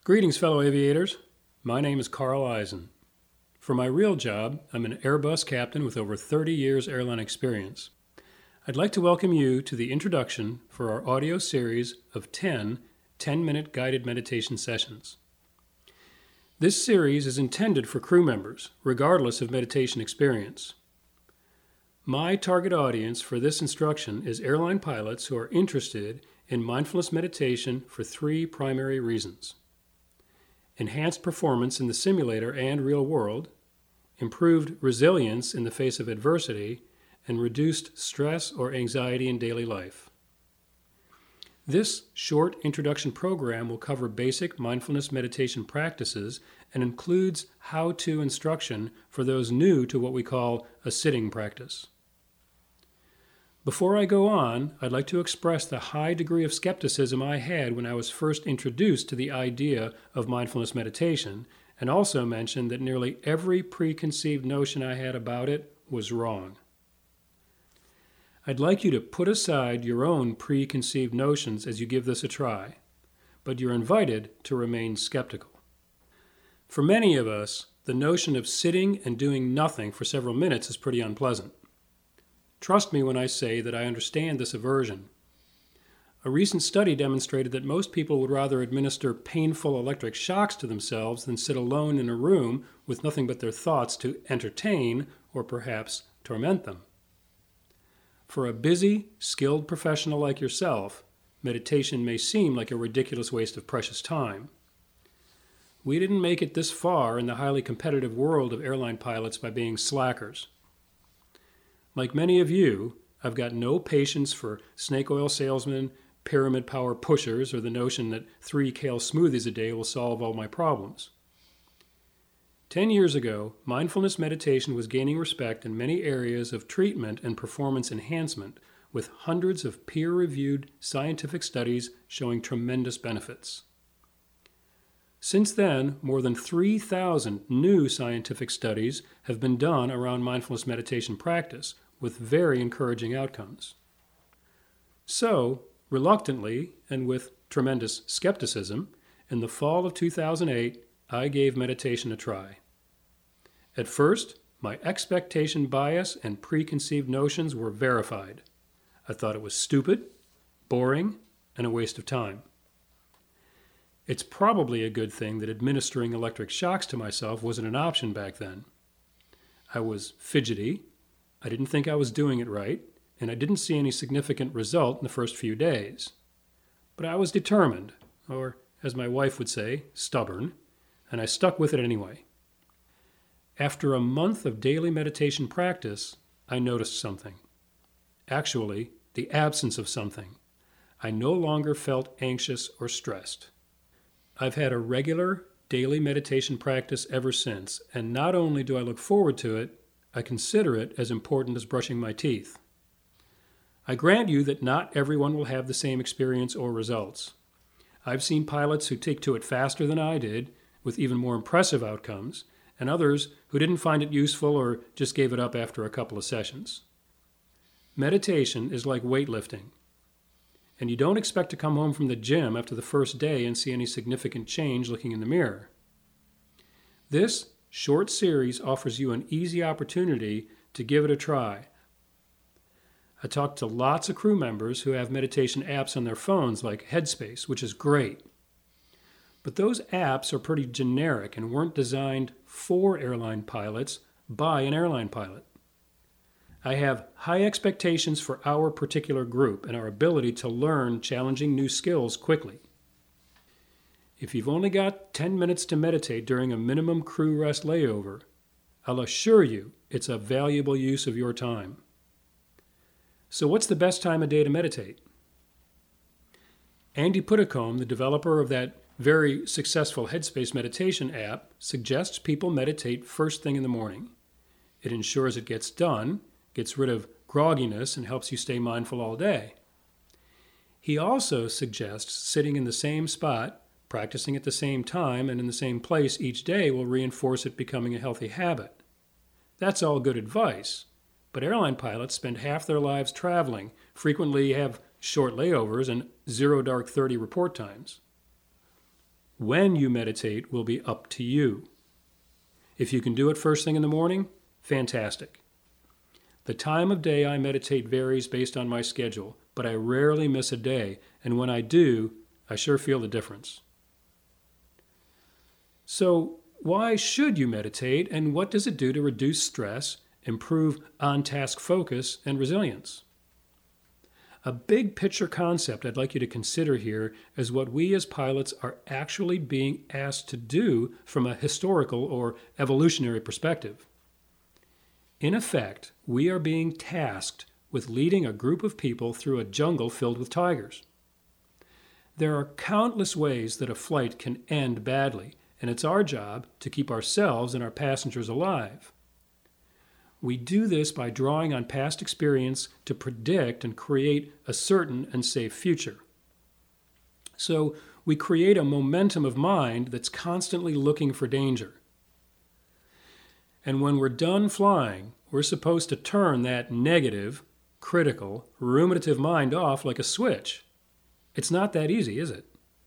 Greetings, fellow aviators. My name is Carl Eisen. For my real job, I'm an Airbus captain with over 30 years airline experience. I'd like to welcome you to the introduction for our audio series of 10 10-minute guided meditation sessions. This series is intended for crew members, regardless of meditation experience. My target audience for this instruction is airline pilots who are interested in mindfulness meditation for three primary reasons: enhanced performance in the simulator and real world, improved resilience in the face of adversity, and reduced stress or anxiety in daily life. This short introduction program will cover basic mindfulness meditation practices and includes how-to instruction for those new to what we call a sitting practice. Before I go on, I'd like to express the high degree of skepticism I had when I was first introduced to the idea of mindfulness meditation, and also mention that nearly every preconceived notion I had about it was wrong. I'd like you to put aside your own preconceived notions as you give this a try, but you're invited to remain skeptical. For many of us, the notion of sitting and doing nothing for several minutes is pretty unpleasant. Trust me when I say that I understand this aversion. A recent study demonstrated that most people would rather administer painful electric shocks to themselves than sit alone in a room with nothing but their thoughts to entertain or perhaps torment them. For a busy, skilled professional like yourself, meditation may seem like a ridiculous waste of precious time. We didn't make it this far in the highly competitive world of airline pilots by being slackers. Like many of you, I've got no patience for snake oil salesmen, pyramid power pushers, or the notion that 3 kale smoothies a day will solve all my problems. 10 years ago, mindfulness meditation was gaining respect in many areas of treatment and performance enhancement, with hundreds of peer-reviewed scientific studies showing tremendous benefits. Since then, more than 3,000 new scientific studies have been done around mindfulness meditation practice, with very encouraging outcomes. So, reluctantly and with tremendous skepticism, in the fall of 2008, I gave meditation a try. At first, my expectation bias and preconceived notions were verified. I thought it was stupid, boring, and a waste of time. It's probably a good thing that administering electric shocks to myself wasn't an option back then. I was fidgety, I didn't think I was doing it right, and I didn't see any significant result in the first few days. But I was determined, or as my wife would say, stubborn, and I stuck with it anyway. After a month of daily meditation practice, I noticed something. Actually, the absence of something. I no longer felt anxious or stressed. I've had a regular daily meditation practice ever since, and not only do I look forward to it, I consider it as important as brushing my teeth. I grant you that not everyone will have the same experience or results. I've seen pilots who take to it faster than I did, with even more impressive outcomes, and others who didn't find it useful or just gave it up after a couple of sessions. Meditation is like weightlifting, and you don't expect to come home from the gym after the first day and see any significant change looking in the mirror. This short series offers you an easy opportunity to give it a try. I talked to lots of crew members who have meditation apps on their phones like Headspace, which is great. But those apps are pretty generic and weren't designed for airline pilots by an airline pilot. I have high expectations for our particular group and our ability to learn challenging new skills quickly. If you've only got 10 minutes to meditate during a minimum crew rest layover, I'll assure you it's a valuable use of your time. So what's the best time of day to meditate? Andy Puddicombe, the developer of that very successful Headspace meditation app, suggests people meditate first thing in the morning. It ensures it gets done, gets rid of grogginess, and helps you stay mindful all day. He also suggests sitting in the same spot, practicing at the same time and in the same place each day will reinforce it becoming a healthy habit. That's all good advice, but airline pilots spend half their lives traveling, frequently have short layovers, and 0 dark 30 report times. When you meditate will be up to you. If you can do it first thing in the morning, fantastic. The time of day I meditate varies based on my schedule, but I rarely miss a day, and when I do, I sure feel the difference. So, why should you meditate, and what does it do to reduce stress, improve on-task focus, and resilience? A big picture concept I'd like you to consider here is what we as pilots are actually being asked to do from a historical or evolutionary perspective. In effect, we are being tasked with leading a group of people through a jungle filled with tigers. There are countless ways that a flight can end badly, and it's our job to keep ourselves and our passengers alive. We do this by drawing on past experience to predict and create a certain and safe future. So we create a momentum of mind that's constantly looking for danger. And when we're done flying, we're supposed to turn that negative, critical, ruminative mind off like a switch. It's not that easy, is it?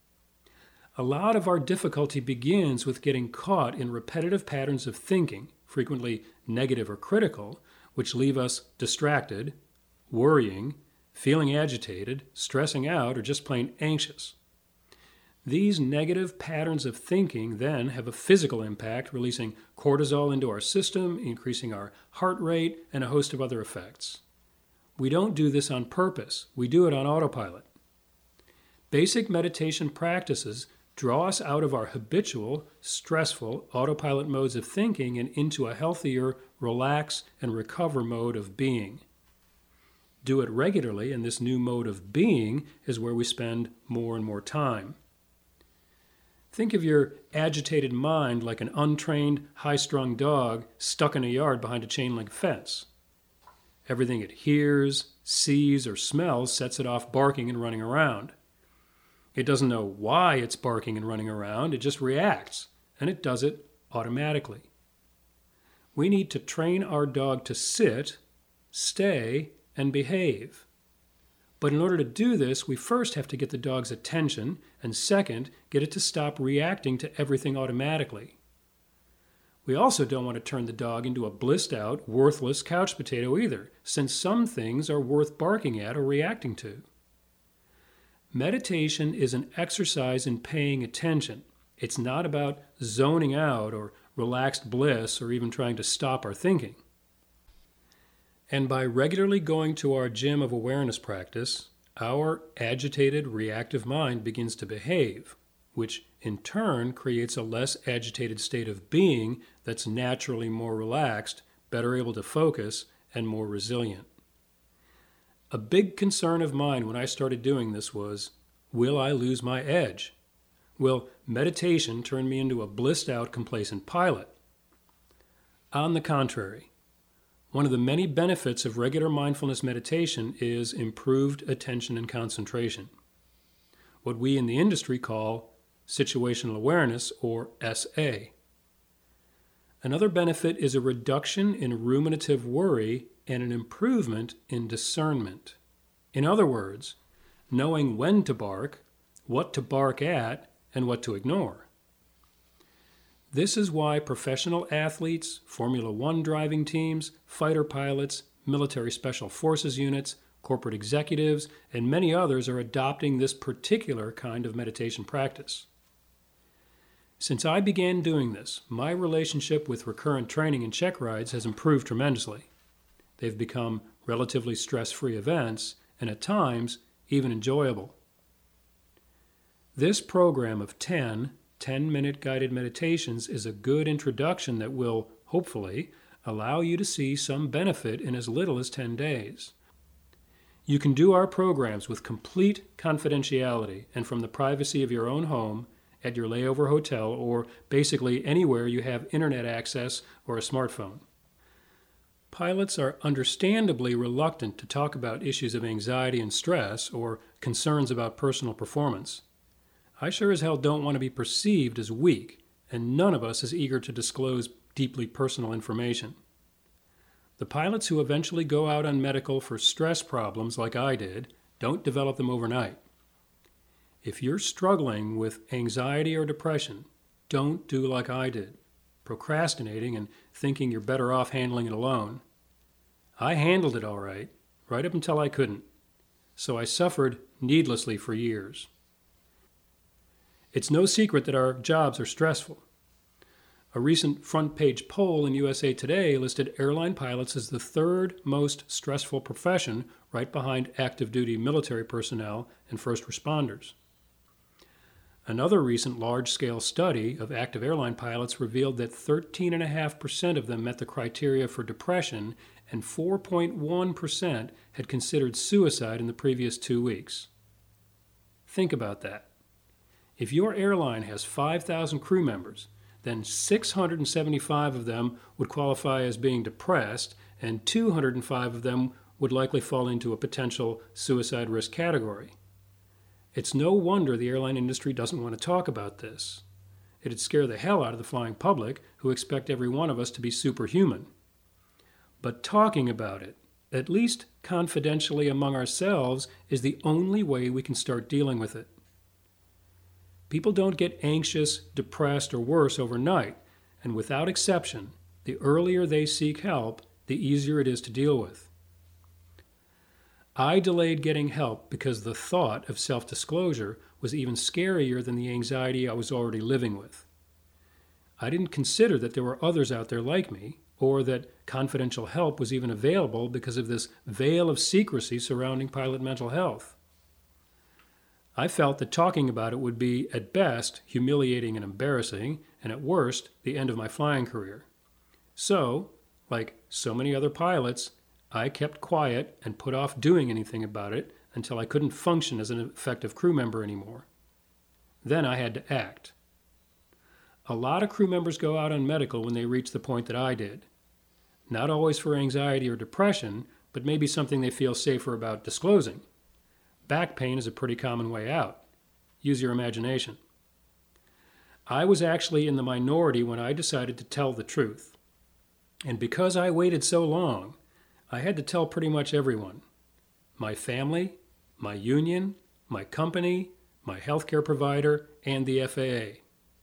A lot of our difficulty begins with getting caught in repetitive patterns of thinking, frequently negative or critical, which leave us distracted, worrying, feeling agitated, stressing out, or just plain anxious. These negative patterns of thinking then have a physical impact, releasing cortisol into our system, increasing our heart rate, and a host of other effects. We don't do this on purpose. We do it on autopilot. Basic meditation practices draw us out of our habitual, stressful, autopilot modes of thinking and into a healthier, relax, and recover mode of being. Do it regularly, and this new mode of being is where we spend more and more time. Think of your agitated mind like an untrained, high-strung dog stuck in a yard behind a chain-link fence. Everything it hears, sees, or smells sets it off barking and running around. It doesn't know why it's barking and running around, it just reacts, and it does it automatically. We need to train our dog to sit, stay, and behave. But in order to do this, we first have to get the dog's attention, and second, get it to stop reacting to everything automatically. We also don't want to turn the dog into a blissed-out, worthless couch potato either, since some things are worth barking at or reacting to. Meditation is an exercise in paying attention. It's not about zoning out or relaxed bliss or even trying to stop our thinking. And by regularly going to our gym of awareness practice, our agitated, reactive mind begins to behave, which in turn creates a less agitated state of being that's naturally more relaxed, better able to focus, and more resilient. A big concern of mine when I started doing this was, will I lose my edge? Will meditation turn me into a blissed-out, complacent pilot? On the contrary, one of the many benefits of regular mindfulness meditation is improved attention and concentration, what we in the industry call situational awareness, or SA. Another benefit is a reduction in ruminative worry and an improvement in discernment. In other words, knowing when to bark, what to bark at, and what to ignore. This is why professional athletes, Formula One driving teams, fighter pilots, military special forces units, corporate executives, and many others are adopting this particular kind of meditation practice. Since I began doing this, my relationship with recurrent training and check rides has improved tremendously. They've become relatively stress-free events, and at times, even enjoyable. This program of 10-minute guided meditations is a good introduction that will, hopefully, allow you to see some benefit in as little as 10 days. You can do our programs with complete confidentiality and from the privacy of your own home, at your layover hotel, or basically anywhere you have internet access or a smartphone. Pilots are understandably reluctant to talk about issues of anxiety and stress or concerns about personal performance. I sure as hell don't want to be perceived as weak, and none of us is eager to disclose deeply personal information. The pilots who eventually go out on medical for stress problems like I did don't develop them overnight. If you're struggling with anxiety or depression, don't do like I did, procrastinating and thinking you're better off handling it alone. I handled it all right up until I couldn't, so I suffered needlessly for years. It's no secret that our jobs are stressful. A recent front-page poll in USA Today listed airline pilots as the third most stressful profession, right behind active-duty military personnel and first responders. Another recent large-scale study of active airline pilots revealed that 13.5% of them met the criteria for depression and 4.1% had considered suicide in the previous 2 weeks. Think about that. If your airline has 5,000 crew members, then 675 of them would qualify as being depressed, and 205 of them would likely fall into a potential suicide risk category. It's no wonder the airline industry doesn't want to talk about this. It'd scare the hell out of the flying public, who expect every one of us to be superhuman. But talking about it, at least confidentially among ourselves, is the only way we can start dealing with it. People don't get anxious, depressed, or worse overnight, and without exception, the earlier they seek help, the easier it is to deal with. I delayed getting help because the thought of self-disclosure was even scarier than the anxiety I was already living with. I didn't consider that there were others out there like me, or that confidential help was even available because of this veil of secrecy surrounding pilot mental health. I felt that talking about it would be, at best, humiliating and embarrassing, and at worst, the end of my flying career. So, like so many other pilots, I kept quiet and put off doing anything about it until I couldn't function as an effective crew member anymore. Then I had to act. A lot of crew members go out on medical when they reach the point that I did. Not always for anxiety or depression, but maybe something they feel safer about disclosing. Back pain is a pretty common way out. Use your imagination. I was actually in the minority when I decided to tell the truth. And because I waited so long, I had to tell pretty much everyone. My family, my union, my company, my healthcare provider, and the FAA.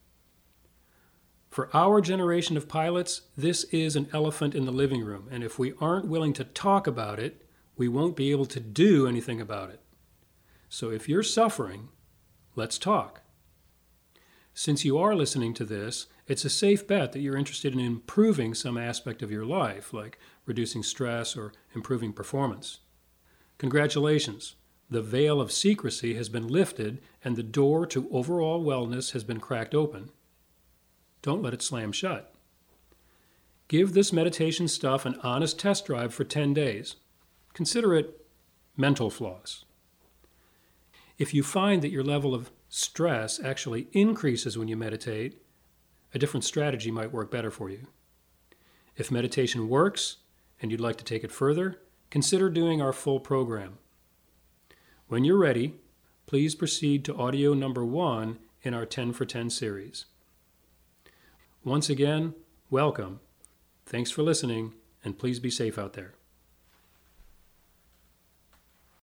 For our generation of pilots, this is an elephant in the living room, and if we aren't willing to talk about it, we won't be able to do anything about it. So if you're suffering, let's talk. Since you are listening to this, it's a safe bet that you're interested in improving some aspect of your life, like reducing stress or improving performance. Congratulations, the veil of secrecy has been lifted and the door to overall wellness has been cracked open. Don't let it slam shut. Give this meditation stuff an honest test drive for 10 days. Consider it mental floss. If you find that your level of stress actually increases when you meditate, a different strategy might work better for you. If meditation works and you'd like to take it further, consider doing our full program. When you're ready, please proceed to audio number 1 in our 10 for 10 series. Once again, welcome. Thanks for listening, and please be safe out there.